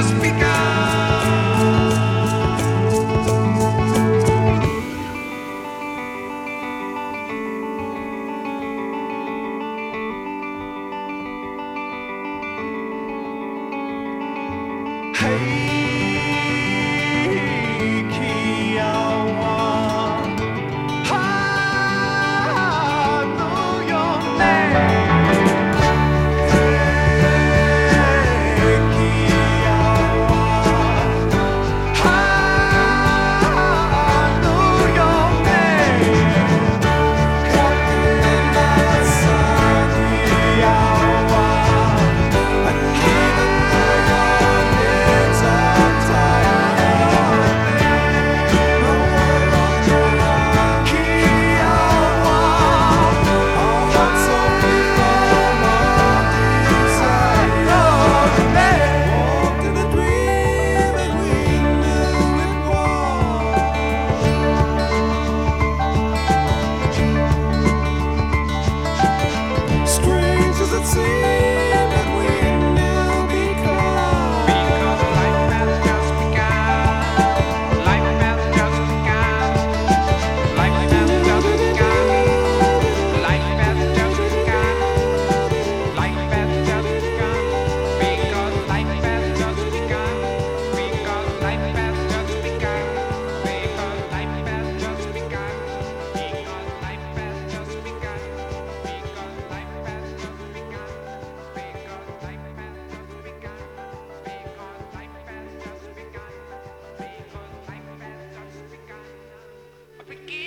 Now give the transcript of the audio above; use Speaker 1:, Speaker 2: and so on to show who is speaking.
Speaker 1: just begun. Hey, Kiawa, I know your name. Hey, Kiawa, I know your name. Walking in the sun, Kiawa, and even though your lips are tired, no one on your heart, Kiawa. Our hearts only from our desire. Walked in a dream and we knew it was strange as it seemed that we knew because life has just begun. Life has just begun. Life has just begun. Life has just begun. Life has just begun. Because life has just begun. Because life has just begun. Because life has just begun. Because life has just begun. Because life has just begun. Because life has just begun. Because life has just begun. Because life has just begun.